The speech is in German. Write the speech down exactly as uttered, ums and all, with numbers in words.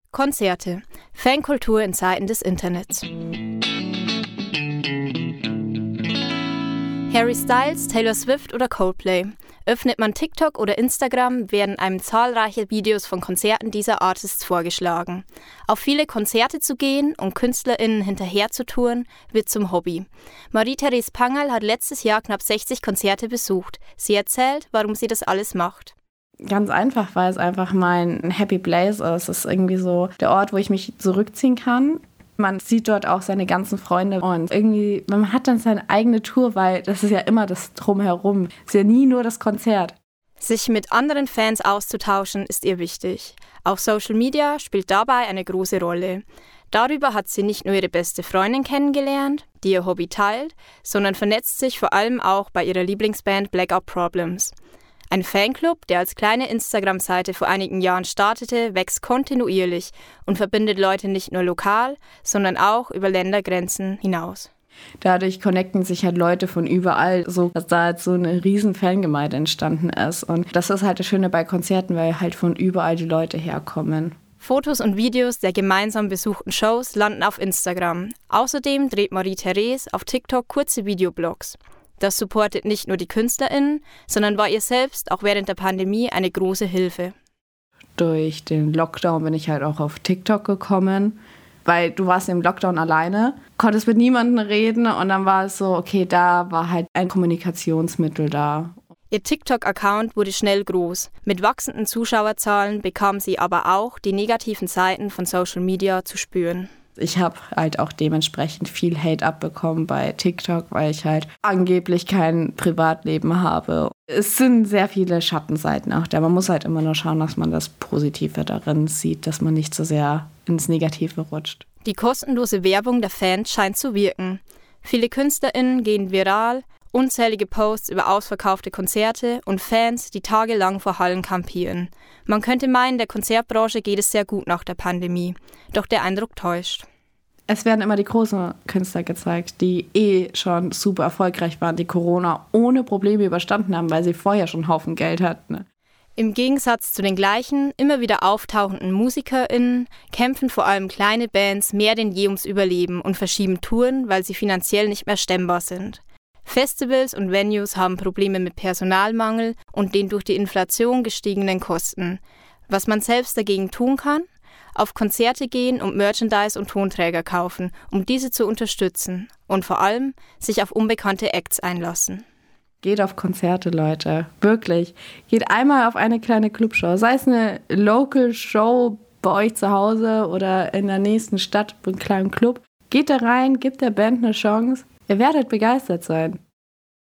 Konzerte. Fankultur in Zeiten des Internets. Harry Styles, Taylor Swift oder Coldplay. Öffnet man TikTok oder Instagram, werden einem zahlreiche Videos von Konzerten dieser Artists vorgeschlagen. Auf viele Konzerte zu gehen und KünstlerInnen hinterher zu touren, wird zum Hobby. Marie-Therese Pangerl hat letztes Jahr knapp sechzig Konzerte besucht. Sie erzählt, warum sie das alles macht. Ganz einfach, weil es einfach mein Happy Place ist. Es ist irgendwie so der Ort, wo ich mich zurückziehen kann. Man sieht dort auch seine ganzen Freunde und irgendwie, man hat dann seine eigene Tour, weil das ist ja immer das Drumherum. Es ist ja nie nur das Konzert. Sich mit anderen Fans auszutauschen, ist ihr wichtig. Auch Social Media spielt dabei eine große Rolle. Darüber hat sie nicht nur ihre beste Freundin kennengelernt, die ihr Hobby teilt, sondern vernetzt sich vor allem auch bei ihrer Lieblingsband Blackout Problems. Ein Fanclub, der als kleine Instagram-Seite vor einigen Jahren startete, wächst kontinuierlich und verbindet Leute nicht nur lokal, sondern auch über Ländergrenzen hinaus. Dadurch connecten sich halt Leute von überall, so dass da halt so eine riesen Fangemeinde entstanden ist. Und das ist halt das Schöne bei Konzerten, weil halt von überall die Leute herkommen. Fotos und Videos der gemeinsam besuchten Shows landen auf Instagram. Außerdem dreht Marie-Therese auf TikTok kurze Videoblogs. Das supportet nicht nur die KünstlerInnen, sondern war ihr selbst auch während der Pandemie eine große Hilfe. Durch den Lockdown bin ich halt auch auf TikTok gekommen, weil du warst im Lockdown alleine, konntest mit niemandem reden und dann war es so, okay, da war halt ein Kommunikationsmittel da. Ihr TikTok-Account wurde schnell groß. Mit wachsenden Zuschauerzahlen bekam sie aber auch die negativen Seiten von Social Media zu spüren. Ich habe halt auch dementsprechend viel Hate abbekommen bei TikTok, weil ich halt angeblich kein Privatleben habe. Es sind sehr viele Schattenseiten auch da. Man muss halt immer nur schauen, dass man das Positive darin sieht, dass man nicht so sehr ins Negative rutscht. Die kostenlose Werbung der Fans scheint zu wirken. Viele KünstlerInnen gehen viral, unzählige Posts über ausverkaufte Konzerte und Fans, die tagelang vor Hallen kampieren. Man könnte meinen, der Konzertbranche geht es sehr gut nach der Pandemie. Doch der Eindruck täuscht. Es werden immer die großen Künstler gezeigt, die eh schon super erfolgreich waren, die Corona ohne Probleme überstanden haben, weil sie vorher schon einen Haufen Geld hatten. Im Gegensatz zu den gleichen, immer wieder auftauchenden MusikerInnen kämpfen vor allem kleine Bands mehr denn je ums Überleben und verschieben Touren, weil sie finanziell nicht mehr stemmbar sind. Festivals und Venues haben Probleme mit Personalmangel und den durch die Inflation gestiegenen Kosten. Was man selbst dagegen tun kann? Auf Konzerte gehen und Merchandise und Tonträger kaufen, um diese zu unterstützen. Und vor allem sich auf unbekannte Acts einlassen. Geht auf Konzerte, Leute. Wirklich. Geht einmal auf eine kleine Clubshow. Sei es eine Local Show bei euch zu Hause oder in der nächsten Stadt, bei einem kleinen Club. Geht da rein, gebt der Band eine Chance. Ihr werdet begeistert sein.